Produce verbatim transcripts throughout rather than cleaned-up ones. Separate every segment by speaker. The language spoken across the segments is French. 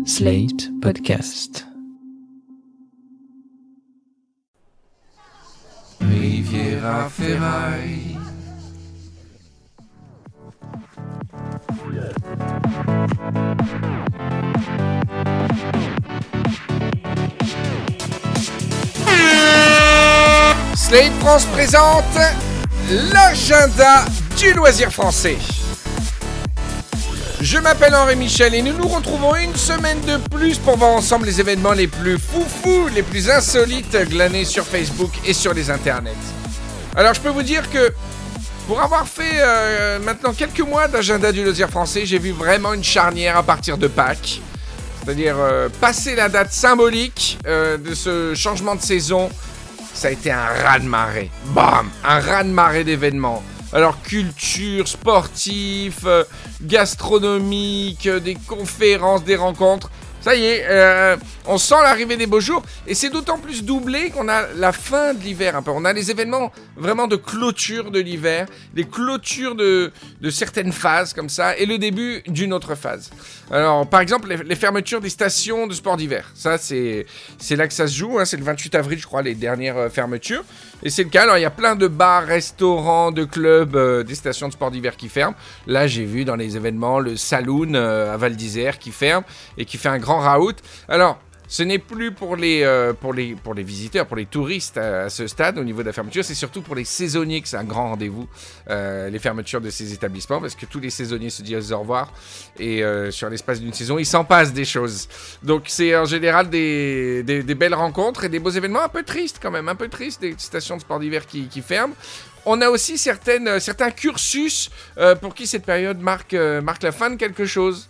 Speaker 1: Slate Podcast.
Speaker 2: Riviera Ferraille. Slate France présente l'agenda du loisir français. Je m'appelle Henri Michel et nous nous retrouvons une semaine de plus pour voir ensemble les événements les plus foufous, les plus insolites glanés sur Facebook et sur les internets. Alors je peux vous dire que pour avoir fait euh, maintenant quelques mois d'agenda du loisir français, j'ai vu vraiment une charnière à partir de Pâques. C'est-à-dire euh, passer la date symbolique euh, de ce changement de saison, ça a été un raz-de-marée. Bam! Un raz-de-marée d'événements. Alors, culture, sportif, euh, gastronomique, euh, des conférences, des rencontres. Ça y est, euh, on sent l'arrivée des beaux jours. Et c'est d'autant plus doublé qu'on a la fin de l'hiver un peu. On a les événements vraiment de clôture de l'hiver, des clôtures de, de certaines phases comme ça, et le début d'une autre phase. Alors, par exemple, les, les fermetures des stations de sport d'hiver. Ça, c'est, c'est là que ça se joue. Hein. C'est le vingt-huit avril, je crois, les dernières euh, fermetures. Et c'est le cas. Alors, il y a plein de bars, restaurants, de clubs, euh, des stations de sport d'hiver qui ferment. Là, j'ai vu dans les événements le Saloon euh, à Val d'Isère qui ferme et qui fait un grand raout. Alors, ce n'est plus pour les, euh, pour, les, pour les visiteurs, pour les touristes à, à ce stade au niveau de la fermeture, c'est surtout pour les saisonniers que c'est un grand rendez-vous, euh, les fermetures de ces établissements, parce que tous les saisonniers se disent au revoir et euh, sur l'espace d'une saison, il s'en passe des choses. Donc c'est en général des, des, des belles rencontres et des beaux événements, un peu tristes quand même, un peu tristes, des stations de sport d'hiver qui, qui ferment. On a aussi certaines, certains cursus euh, pour qui cette période marque, euh, marque la fin de quelque chose.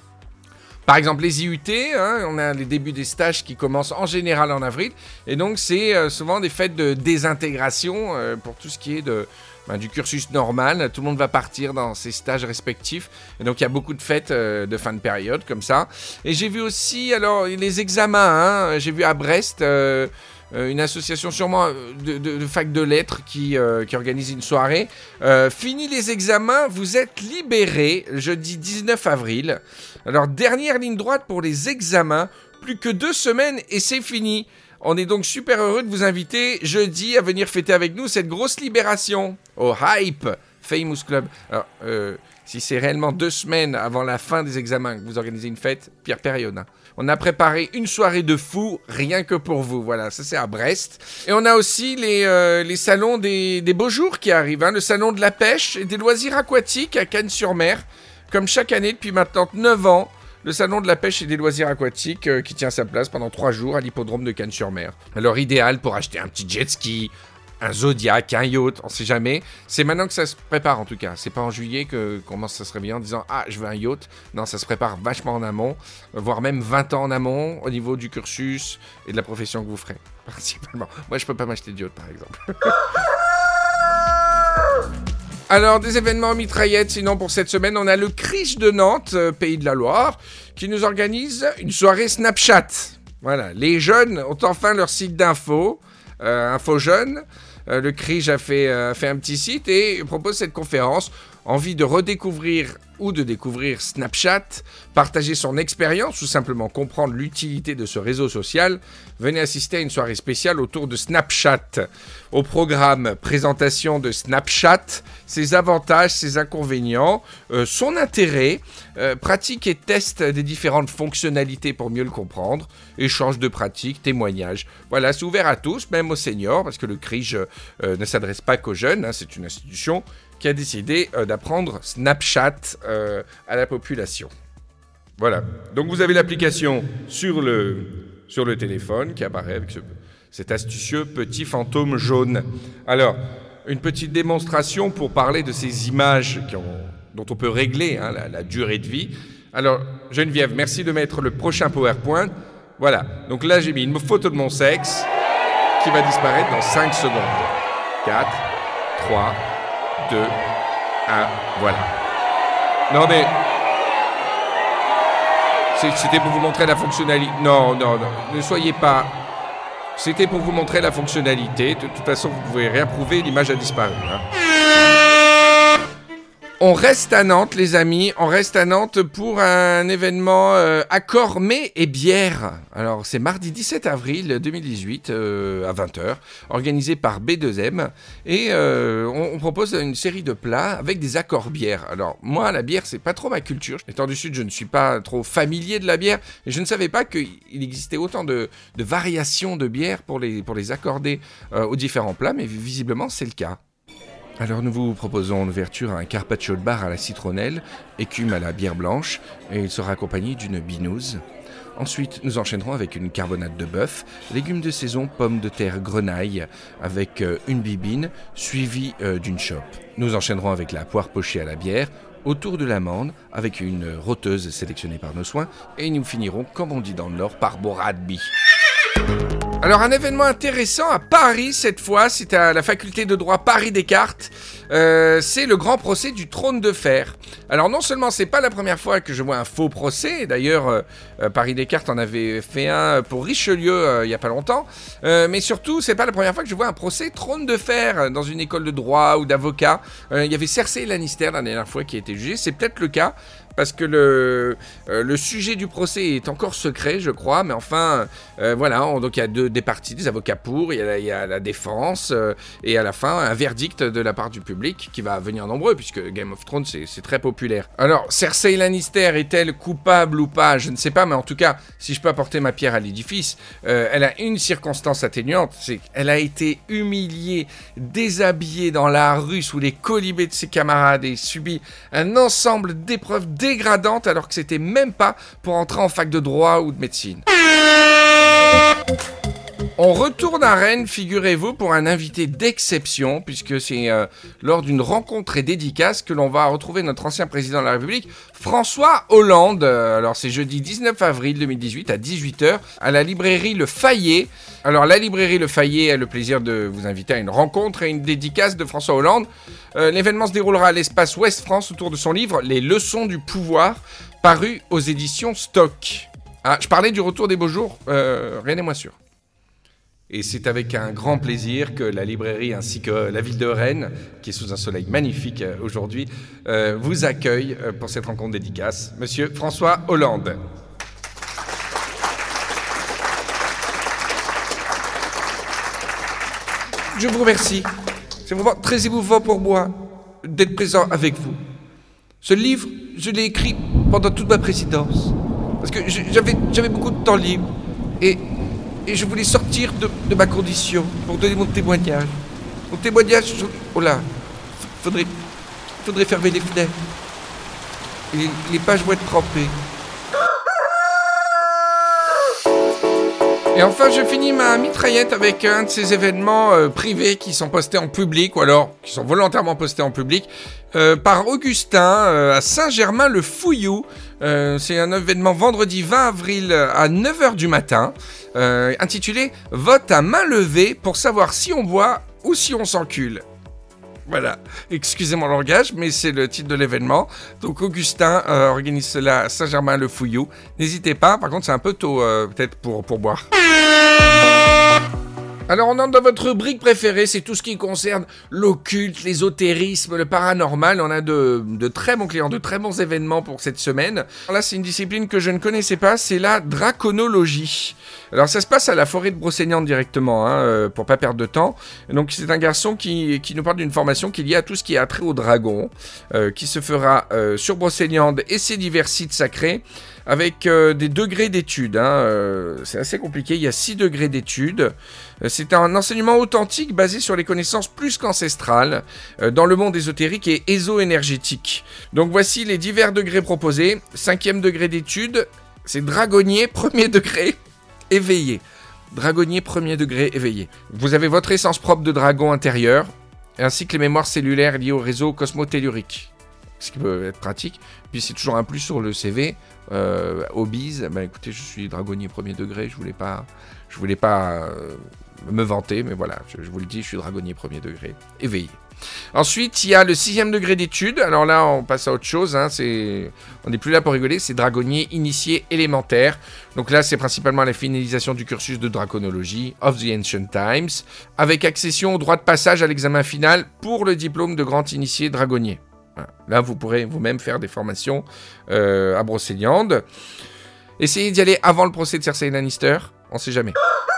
Speaker 2: Par exemple, les I U T, hein, on a les débuts des stages qui commencent en général en avril. Et donc, c'est euh, souvent des fêtes de désintégration euh, pour tout ce qui est de, ben, du cursus normal. Tout le monde va partir dans ses stages respectifs. Et donc, il y a beaucoup de fêtes euh, de fin de période comme ça. Et j'ai vu aussi alors, les examens. Hein, j'ai vu à Brest... Euh, Euh, une association sûrement de, de, de fac de lettres qui, euh, qui organise une soirée. Euh, fini les examens, vous êtes libérés jeudi dix-neuf avril. Alors, dernière ligne droite pour les examens. Plus que deux semaines et c'est fini. On est donc super heureux de vous inviter jeudi à venir fêter avec nous cette grosse libération au Hype Famous Club. Alors, euh, si c'est réellement deux semaines avant la fin des examens que vous organisez une fête, pire période, hein. On a préparé une soirée de fou, rien que pour vous. Voilà, ça c'est à Brest. Et on a aussi les, euh, les salons des, des beaux jours qui arrivent. Hein, le salon de la pêche et des loisirs aquatiques à Cannes-sur-Mer. Comme chaque année depuis maintenant neuf ans, le salon de la pêche et des loisirs aquatiques euh, qui tient sa place pendant trois jours à l'hippodrome de Cannes-sur-Mer. Alors idéal pour acheter un petit jet ski, un Zodiac, un yacht, on sait jamais. C'est maintenant que ça se prépare en tout cas. C'est pas en juillet que commence à se réveiller en disant « Ah, je veux un yacht ». Non, ça se prépare vachement en amont, voire même vingt ans en amont au niveau du cursus et de la profession que vous ferez, principalement. Moi, je peux pas m'acheter de yacht, par exemple. Alors, des événements mitraillettes, sinon pour cette semaine, on a le Criche de Nantes, euh, Pays de la Loire, qui nous organise une soirée Snapchat. Voilà, les jeunes ont enfin leur site d'info, euh, Info Jeunes. Euh, le Criche a fait, euh, fait un petit site et propose cette conférence. Envie de redécouvrir ou de découvrir Snapchat, partager son expérience ou simplement comprendre l'utilité de ce réseau social, venez assister à une soirée spéciale autour de Snapchat. Au programme, présentation de Snapchat, ses avantages, ses inconvénients, euh, son intérêt, euh, pratique et test des différentes fonctionnalités pour mieux le comprendre, échange de pratiques, témoignages. Voilà, c'est ouvert à tous, même aux seniors, parce que le Criche euh, ne s'adresse pas qu'aux jeunes, hein, c'est une institution qui a décidé euh, d'apprendre Snapchat euh, à la population. Voilà. Donc vous avez l'application sur le, sur le téléphone qui apparaît avec ce, cet astucieux petit fantôme jaune. Alors, une petite démonstration pour parler de ces images qui ont, dont on peut régler hein, la, la durée de vie. Alors, Geneviève, merci de mettre le prochain PowerPoint. Voilà. Donc là, j'ai mis une photo de mon sexe qui va disparaître dans cinq secondes. quatre, trois, deux, un, voilà. Non mais... C'était pour vous montrer la fonctionnalité... Non, non, non, ne soyez pas... C'était pour vous montrer la fonctionnalité. De toute façon, vous ne pouvez rien prouver, l'image a disparu. Hein. On reste à Nantes, les amis. On reste à Nantes pour un événement euh, accord mets et bière. Alors, c'est mardi dix-sept avril deux mille dix-huit euh, à vingt heures, organisé par B deux M. Et euh, on, on propose une série de plats avec des accords bière. Alors, moi, la bière, c'est pas trop ma culture. Étant du Sud, je ne suis pas trop familier de la bière. Et je ne savais pas qu'il existait autant de, de variations de bière pour les, pour les accorder euh, aux différents plats. Mais visiblement, c'est le cas. Alors nous vous proposons en ouverture un carpaccio de bar à la citronnelle, écume à la bière blanche, et il sera accompagné d'une binouse. Ensuite, nous enchaînerons avec une carbonade de bœuf, légumes de saison, pommes de terre, grenaille, avec euh, une bibine, suivie euh, d'une chope. Nous enchaînerons avec la poire pochée à la bière, autour de l'amande, avec une rôteuse sélectionnée par nos soins, et nous finirons, comme on dit dans le Nord, par Boradbi. Alors un événement intéressant à Paris cette fois, c'est à la faculté de droit Paris-Descartes, euh, c'est le grand procès du trône de fer. Alors non seulement c'est pas la première fois que je vois un faux procès, d'ailleurs euh, Paris-Descartes en avait fait un pour Richelieu euh, il y a pas longtemps, euh, mais surtout c'est pas la première fois que je vois un procès trône de fer dans une école de droit ou d'avocat. Euh, il y avait Cersei Lannister la dernière fois qui a été jugée, c'est peut-être le cas. Parce que le, euh, le sujet du procès est encore secret, je crois, mais enfin, euh, voilà, on, donc il y a deux, des parties, des avocats pour, il y a la, il y a la défense, euh, et à la fin, un verdict de la part du public qui va venir nombreux, puisque Game of Thrones, c'est, c'est très populaire. Alors, Cersei Lannister est-elle coupable ou pas? Je ne sais pas, mais en tout cas, si je peux apporter ma pierre à l'édifice, euh, elle a une circonstance atténuante, c'est qu'elle a été humiliée, déshabillée dans la rue sous les colibés de ses camarades et subit un ensemble d'épreuves dégradante alors que c'était même pas pour entrer en fac de droit ou de médecine. On retourne à Rennes, figurez-vous, pour un invité d'exception, puisque c'est euh, lors d'une rencontre et dédicace que l'on va retrouver notre ancien président de la République, François Hollande. Alors c'est jeudi dix-neuf avril deux mille dix-huit à dix-huit heures à la librairie Le Fayet. Alors la librairie Le Fayet a le plaisir de vous inviter à une rencontre et une dédicace de François Hollande. Euh, l'événement se déroulera à l'espace Ouest France autour de son livre « Les leçons du pouvoir », paru aux éditions Stock. Ah, je parlais du retour des beaux jours, euh, rien n'est moins sûr. Et c'est avec un grand plaisir que la librairie ainsi que la ville de Rennes, qui est sous un soleil magnifique aujourd'hui, euh, vous accueille pour cette rencontre dédicace. Monsieur François Hollande. Je vous remercie. C'est vraiment très émouvant pour moi d'être présent avec vous. Ce livre, je l'ai écrit pendant toute ma présidence. Parce que j'avais, j'avais beaucoup de temps libre. Et... Et je voulais sortir de, de ma condition pour donner mon témoignage. Mon témoignage, je... oh là, faudrait, faudrait fermer les fenêtres. Et les, les pages vont être trempées. Et enfin, je finis ma mitraillette avec un de ces événements euh, privés qui sont postés en public, ou alors qui sont volontairement postés en public, euh, par Augustin euh, à Saint-Germain-le-Fouillou. Euh, c'est un événement vendredi vingt avril à neuf heures du matin, euh, intitulé « Vote à main levée pour savoir si on boit ou si on s'encule ». Voilà, excusez mon langage, mais c'est le titre de l'événement. Donc Augustin euh, organise cela à Saint-Germain-le-Fouillou. N'hésitez pas, par contre c'est un peu tôt euh, peut-être pour, pour boire. Alors on entre dans votre rubrique préférée, c'est tout ce qui concerne l'occulte, l'ésotérisme, le paranormal. On a de, de très bons clients, de très bons événements pour cette semaine. Alors là c'est une discipline que je ne connaissais pas, c'est la draconologie. Alors ça se passe à la forêt de Brocéliande directement, hein, euh, pour pas perdre de temps. Donc c'est un garçon qui, qui nous parle d'une formation qui est liée à tout ce qui est attrait au dragon, euh, qui se fera euh, sur Brocéliande et ses divers sites sacrés, avec euh, des degrés d'études. Hein, euh, c'est assez compliqué, il y a six degrés d'études. Euh, c'est un enseignement authentique basé sur les connaissances plus qu'ancestrales euh, dans le monde ésotérique et éso-énergétique. Donc voici les divers degrés proposés. Cinquième degré d'études, c'est dragonnier, premier degré, éveillé. Dragonnier, premier degré, éveillé. Vous avez votre essence propre de dragon intérieur, ainsi que les mémoires cellulaires liées au réseau cosmotellurique. Ce qui peut être pratique. Puis c'est toujours un plus sur le C V. Euh, hobbies, bah écoutez, je suis dragonnier premier degré, je voulais pas, je voulais pas euh, me vanter, mais voilà, je, je vous le dis, je suis dragonnier premier degré, éveillé. Ensuite, il y a le sixième degré d'études. Alors là, on passe à autre chose. Hein, c'est... On n'est plus là pour rigoler. C'est dragonnier initié élémentaire. Donc là, c'est principalement la finalisation du cursus de draconologie of the Ancient Times, avec accession au droit de passage à l'examen final pour le diplôme de grand initié dragonnier. Voilà. Là, vous pourrez vous-même faire des formations euh, à Brocéliande. Essayez d'y aller avant le procès de Cersei Lannister, on sait jamais.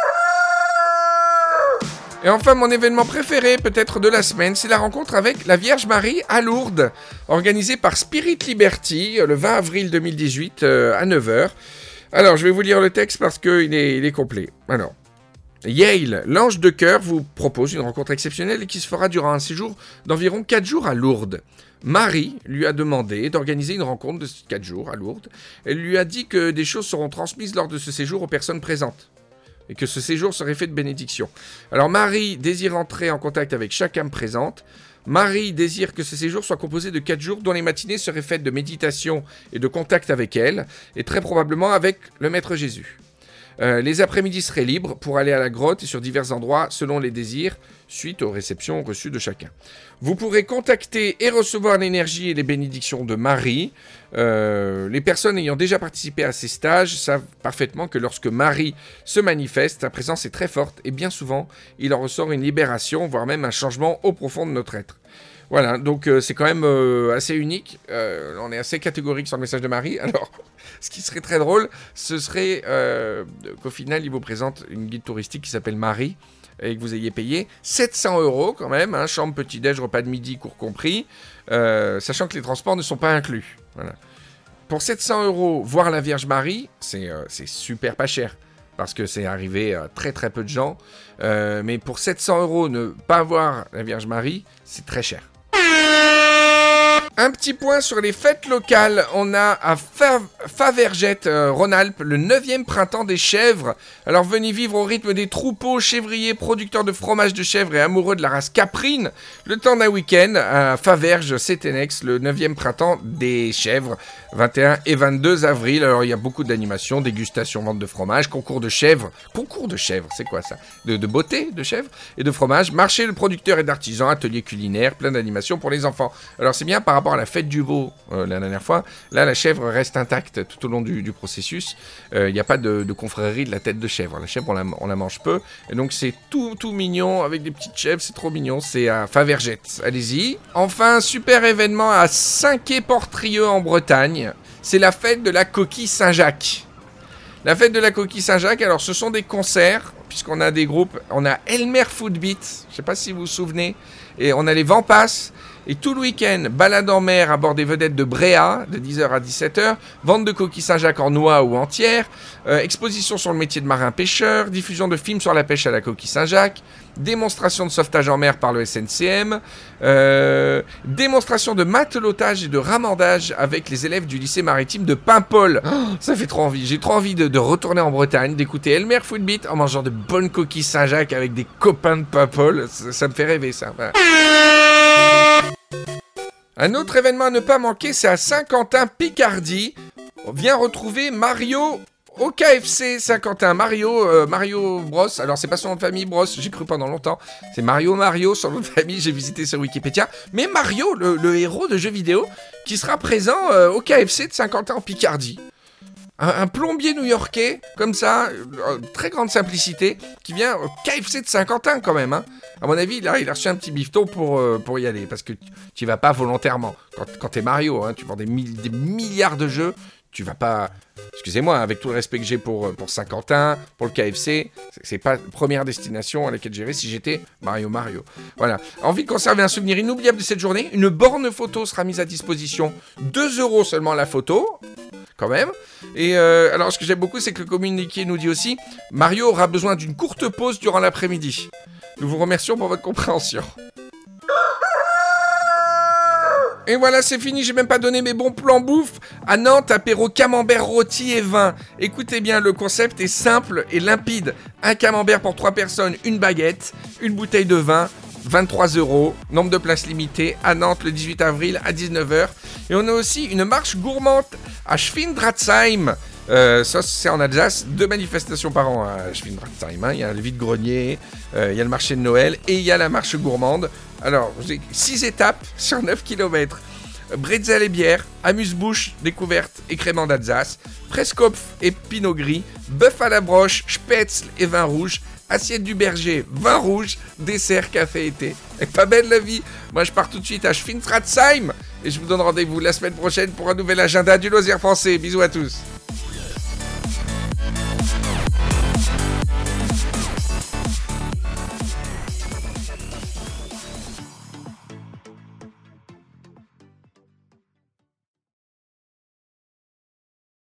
Speaker 2: Et enfin, mon événement préféré, peut-être de la semaine, c'est la rencontre avec la Vierge Marie à Lourdes, organisée par Spirit Liberty, le vingt avril deux mille dix-huit, euh, à neuf heures. Alors, je vais vous lire le texte parce qu'il est, il est complet. Alors, Yale, l'ange de cœur, vous propose une rencontre exceptionnelle qui se fera durant un séjour d'environ quatre jours à Lourdes. Marie lui a demandé d'organiser une rencontre de quatre jours à Lourdes. Elle lui a dit que des choses seront transmises lors de ce séjour aux personnes présentes et que ce séjour serait fait de bénédiction. Alors Marie désire entrer en contact avec chaque âme présente. Marie désire que ce séjour soit composé de quatre jours dont les matinées seraient faites de méditation et de contact avec elle, et très probablement avec le Maître Jésus. Euh, les après-midi seraient libres pour aller à la grotte et sur divers endroits selon les désirs, suite aux réceptions reçues de chacun. Vous pourrez contacter et recevoir l'énergie et les bénédictions de Marie. Euh, les personnes ayant déjà participé à ces stages savent parfaitement que lorsque Marie se manifeste, sa présence est très forte et bien souvent, il en ressort une libération, voire même un changement au profond de notre être. Voilà, donc euh, c'est quand même euh, assez unique. Euh, on est assez catégorique sur le message de Marie. Alors, ce qui serait très drôle, ce serait euh, qu'au final, il vous présente une guide touristique qui s'appelle Marie et que vous ayez payé sept cents euros quand même, hein, chambre, petit-déj, repas de midi, cours compris, euh, sachant que les transports ne sont pas inclus. Voilà. Pour sept cents euros, voir la Vierge Marie, c'est, euh, c'est super pas cher. Parce que c'est arrivé à très très peu de gens. Euh, mais pour sept cents euros, ne pas voir la Vierge Marie, c'est très cher. Un petit point sur les fêtes locales. On a à Fa- Favergette, euh, Rhône-Alpes, le neuvième printemps des chèvres. Alors venez vivre au rythme des troupeaux chèvriers, producteurs de fromage de chèvre et amoureux de la race caprine. Le temps d'un week-end à Faverges, Cétenex, le neuvième printemps des chèvres, vingt et un et vingt-deux avril. Alors il y a beaucoup d'animations, dégustation, vente de fromage, concours de chèvres. Concours de chèvres, c'est quoi ça ? de, de beauté de chèvres et de fromage. Marché de producteurs et d'artisans, ateliers culinaires, plein d'animations pour les enfants. Alors c'est bien par rapport à la fête du veau euh, la dernière fois. Là, la chèvre reste intacte tout au long du, du processus. Il euh, n'y a pas de, de confrérie de la tête de chèvre. La chèvre, on la, on la mange peu. Et donc, c'est tout, tout mignon avec des petites chèvres. C'est trop mignon. C'est à Favergette. Allez-y. Enfin, super événement à Saint-Quay-Portrieux en Bretagne. C'est la fête de la coquille Saint-Jacques. La fête de la coquille Saint-Jacques, alors ce sont des concerts, puisqu'on a des groupes. On a Elmer Footbeat, je ne sais pas si vous vous souvenez. Et on a les Vampas. Et tout le week-end, balade en mer à bord des vedettes de Bréa, de dix heures à dix-sept heures, vente de coquilles Saint-Jacques en noix ou entières, euh, exposition sur le métier de marin-pêcheur, diffusion de films sur la pêche à la coquille Saint-Jacques, démonstration de sauvetage en mer par le S N C M, euh, démonstration de matelotage et de ramandage avec les élèves du lycée maritime de Paimpol. Oh, ça fait trop envie, j'ai trop envie de, de retourner en Bretagne, d'écouter Elmer Footbeat en mangeant de bonnes coquilles Saint-Jacques avec des copains de Paimpol, ça, ça me fait rêver ça. Voilà. Un autre événement à ne pas manquer, c'est à Saint-Quentin-Picardie. On vient retrouver Mario au K F C Saint-Quentin. Mario, euh, Mario Bros. Alors, c'est pas son nom de famille, Bros. J'ai cru pendant longtemps. C'est Mario Mario, son nom de famille. J'ai visité sur Wikipédia. Mais Mario, le, le héros de jeux vidéo, qui sera présent euh, au K F C de Saint-Quentin en Picardie. Un, un plombier new-yorkais, comme ça, euh, très grande simplicité, qui vient au K F C de Saint-Quentin quand même. Hein. À mon avis, là, il a reçu un petit bifton pour, euh, pour y aller, parce que tu vas pas volontairement. Quand, quand t'es Mario, hein, tu vends des, mi- des milliards de jeux, tu vas pas... Excusez-moi, avec tout le respect que j'ai pour, pour Saint-Quentin, pour le K F C, c'est, c'est pas la première destination à laquelle j'irais si j'étais Mario Mario. Voilà. Envie de conserver un souvenir inoubliable de cette journée, une borne photo sera mise à disposition. deux euros seulement la photo, quand même. Et euh, alors, ce que j'aime beaucoup, c'est que le communiqué nous dit aussi Mario aura besoin d'une courte pause durant l'après-midi. Nous vous remercions pour votre compréhension. Et voilà, c'est fini, j'ai même pas donné mes bons plans bouffe. À Nantes, apéro camembert rôti et vin. Écoutez bien, le concept est simple et limpide. Un camembert pour trois personnes, une baguette, une bouteille de vin, vingt-trois euros, nombre de places limitées, à Nantes le dix-huit avril à dix-neuf heures. Et on a aussi une marche gourmande à Schwindratzheim. Euh, ça, c'est en Alsace, deux manifestations par an à Schwindratzheim. Hein. Il y a le vide-grenier, euh, il y a le marché de Noël et il y a la marche gourmande. Alors, j'ai six étapes sur neuf kilomètres. Bretzel et bière, amuse-bouche, découverte et crément d'Alsace, Preskopf et pinot gris, bœuf à la broche, spätzle et vin rouge, assiette du berger, vin rouge, dessert, café et thé. Et pas belle la vie. Moi, je pars tout de suite à Schwindratzheim. Et je vous donne rendez-vous la semaine prochaine pour un nouvel agenda du loisir français. Bisous à tous.